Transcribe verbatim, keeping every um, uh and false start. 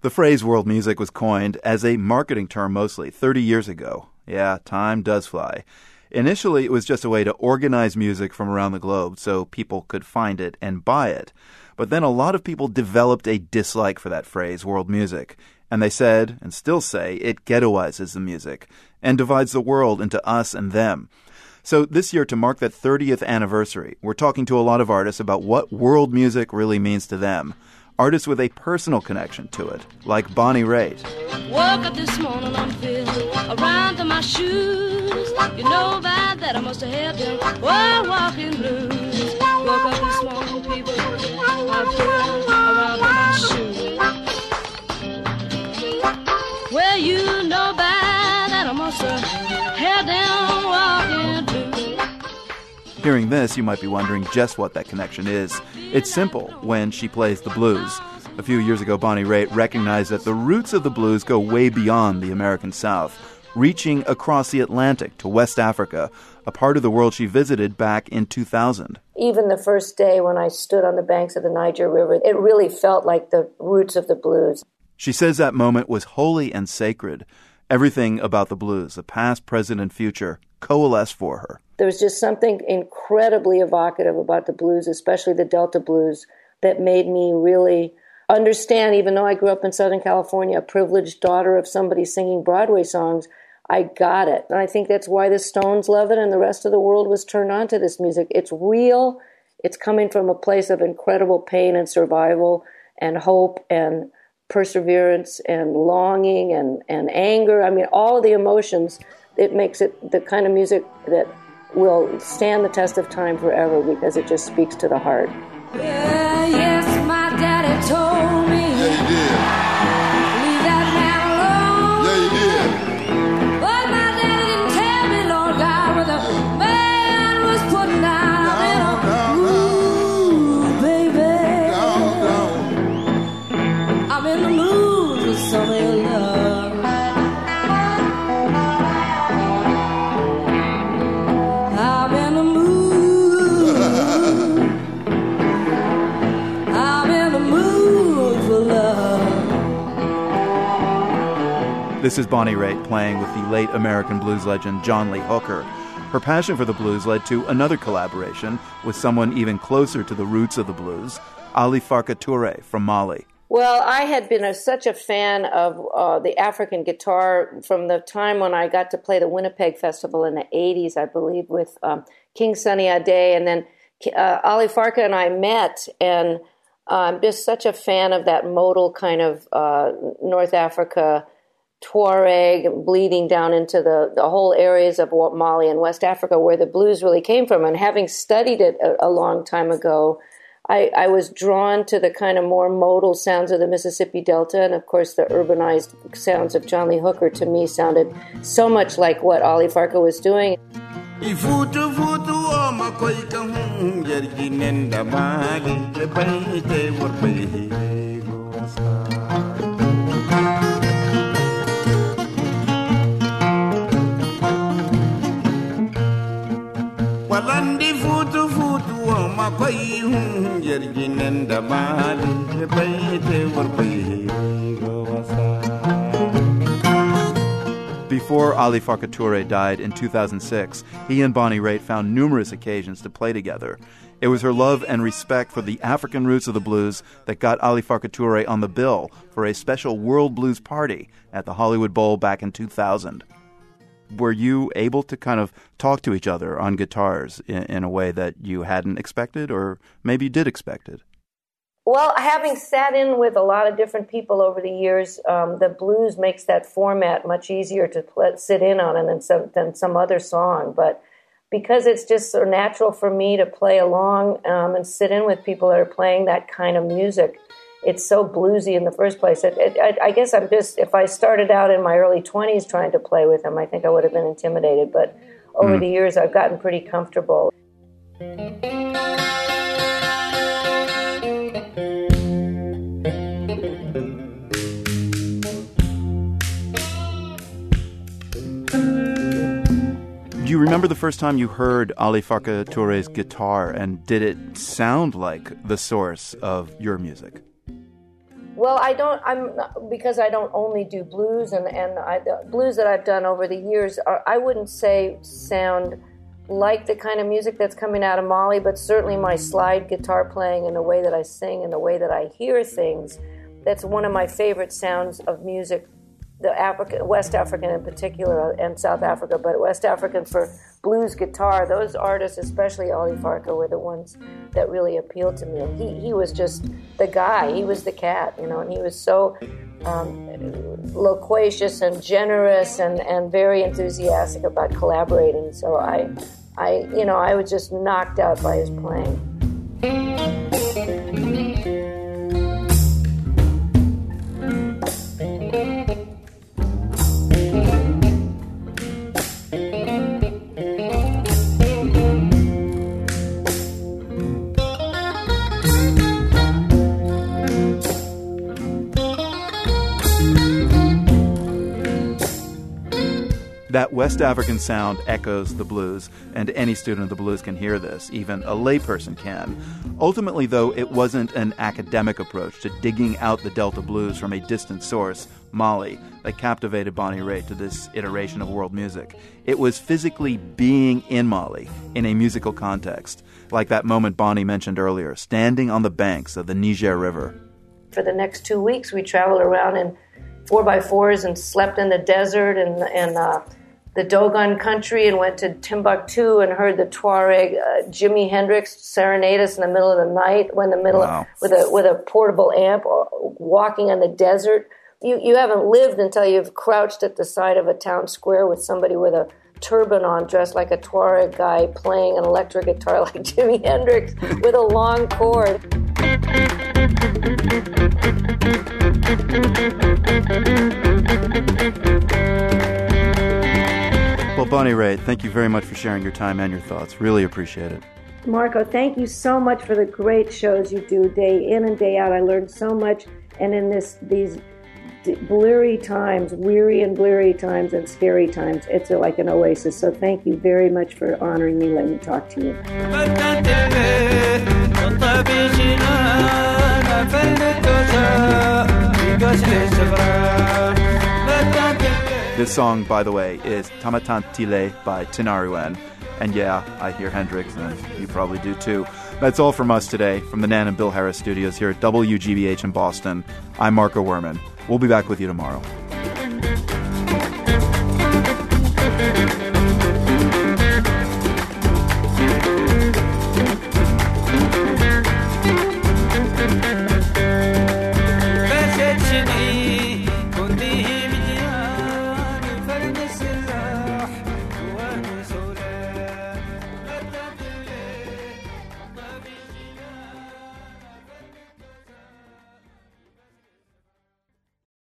The phrase world music was coined as a marketing term mostly thirty years ago. Yeah, time does fly. Initially, it was just a way to organize music from around the globe so people could find it and buy it. But then a lot of people developed a dislike for that phrase, world music. And they said, and still say, it ghettoizes the music and divides the world into us and them. So this year, to mark that thirtieth anniversary, we're talking to a lot of artists about what world music really means to them. Artists with a personal connection to it, like Bonnie Raitt. Woke up this morning on feel around to my shoes. You know by that I must have had them world walking blues. Woke up this morning, people, I feel around to my shoes. Well, you know by that I must have had them walking blues. Hearing this, you might be wondering just what that connection is. It's simple when she plays the blues. A few years ago, Bonnie Raitt recognized that the roots of the blues go way beyond the American South, reaching across the Atlantic to West Africa, a part of the world she visited back in two thousand. Even the first day when I stood on the banks of the Niger River, it really felt like the roots of the blues. She says that moment was holy and sacred. Everything about the blues, the past, present, and future, coalesced for her. There was just something incredibly evocative about the blues, especially the Delta blues, that made me really understand, even though I grew up in Southern California, a privileged daughter of somebody singing Broadway songs, I got it. And I think that's why the Stones love it and the rest of the world was turned on to this music. It's real. It's coming from a place of incredible pain and survival and hope and perseverance and longing and, and anger. I mean, all of the emotions, it makes it the kind of music that will stand the test of time forever because it just speaks to the heart. Yeah, yes, my daddy told me. Yeah, he did. Leave that man alone. Yeah, he did. But my daddy didn't tell me, Lord God, what the man was putting down. Down, down, Ooh, baby. Down, down. I'm in the mood for some of your love. I'm in the mood. I'm in the mood for love. This is Bonnie Raitt playing with the late American blues legend John Lee Hooker. Her passion for the blues led to another collaboration with someone even closer to the roots of the blues, Ali Farka Touré from Mali. Well, I had been a, such a fan of uh, the African guitar from the time when I got to play the Winnipeg Festival in the eighties, I believe, with um, King Sunny Ade. And then uh, Ali Farka and I met, and uh, I'm just such a fan of that modal kind of uh, North Africa Tuareg bleeding down into the, the whole areas of Mali and West Africa where the blues really came from. And having studied it a, a long time ago, I, I was drawn to the kind of more modal sounds of the Mississippi Delta, and of course the urbanized sounds of John Lee Hooker to me sounded so much like what Ali Farka was doing. Before Ali Farka Touré died in two thousand six, he and Bonnie Raitt found numerous occasions to play together. It was her love and respect for the African roots of the blues that got Ali Farka Touré on the bill for a special World Blues Party at the Hollywood Bowl back in two thousand. Were you able to kind of talk to each other on guitars in, in a way that you hadn't expected, or maybe you did expect it? Well, having sat in with a lot of different people over the years, um, the blues makes that format much easier to play, sit in on it than some, than some other song. But because it's just so natural for me to play along um, and sit in with people that are playing that kind of music, it's so bluesy in the first place. It, it, I, I guess I'm just, if I started out in my early twenties trying to play with him, I think I would have been intimidated. But over mm. the years, I've gotten pretty comfortable. Do you remember the first time you heard Ali Farka Touré's guitar, and did it sound like the source of your music? well, I don't. I'm not, because I don't only do blues, and and I, the blues that I've done over the years are, I wouldn't say sound like the kind of music that's coming out of Mali, but certainly my slide guitar playing and the way that I sing and the way that I hear things, that's one of my favorite sounds of music. The African, West African in particular, and South Africa, but West African for blues guitar, those artists, especially Ali Farka, were the ones that really appealed to me. And he, he was just the guy. He was the cat, you know, and he was so um, loquacious and generous and, and very enthusiastic about collaborating. So I, I, you know, I was just knocked out by his playing. That West African sound echoes the blues, and any student of the blues can hear this, even a layperson can. Ultimately, though, it wasn't an academic approach to digging out the Delta blues from a distant source, Mali, that captivated Bonnie Raitt to this iteration of world music. It was physically being in Mali, in a musical context, like that moment Bonnie mentioned earlier, standing on the banks of the Niger River. For the next two weeks, we traveled around in four by fours and slept in the desert and, and uh, the Dogon country, and went to Timbuktu and heard the Tuareg uh, Jimi Hendrix serenade us in the middle of the night, when the middle wow. of, with a with a portable amp, walking in the desert. You you haven't lived until you've crouched at the side of a town square with somebody with a turban on, dressed like a Tuareg guy, playing an electric guitar like Jimi Hendrix with a long cord. Well, Bonnie Raitt, thank you very much for sharing your time and your thoughts. Really appreciate it. Marco, thank you so much for the great shows you do day in and day out. I learned so much, and in this these bleary times, weary and bleary times and scary times, it's like an oasis. So thank you very much for honoring me. Let me talk to you. This song, by the way, is Tamatantile by Tinariwen. And yeah, I hear Hendrix, and you probably do too. That's all from us today, from the Nan and Bill Harris studios here at W G B H in Boston. I'm Marco Werman. We'll be back with you tomorrow.